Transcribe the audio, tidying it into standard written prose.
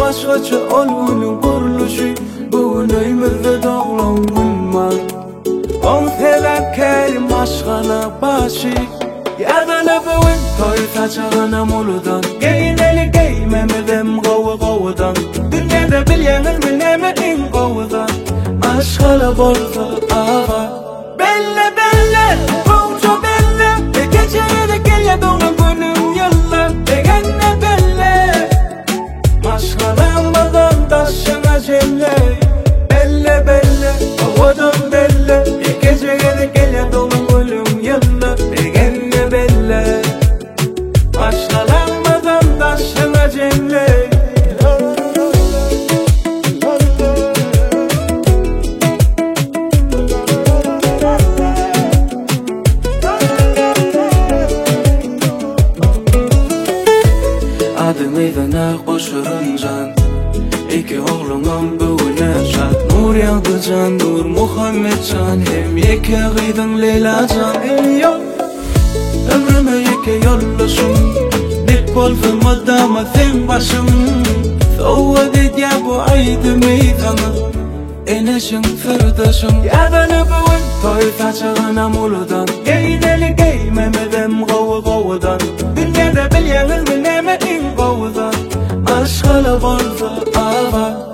başqacha olguning qurilishi Bugunimizda dog'lon bulmay On fedakerim aşkına başı Yadana bugün toy saçağına muludan Geyneli geymemedem qovu qovudan Dünyada bilyanın bilneme in qovudan Aşkala bolsa ağa Belle belle, qovça belle Geceye gelya doğru günüm yalla Degenne belle Aşkalanmadan taşına celle Belle belle, qovudan belle Geceye gelya doğru günüm yalla Degenne belle Aşkalanmadan taşına celle Adımıydana koşurun can İki oğlunun bugüne şat Nur yağdı can, Nur Muhammed can Hem yeke gıydın Leyla can Yok ömrüme yeke yollaşım Dik olsun madama sen başım Soğudet ya bu aydı meydana Eneşin sırdaşım Yadana bugün toy saçağına muludan Geyneli geymemedem qovu qovudan Dünyada bilyanın bilneme in qovudan Aşkala bolsa ağa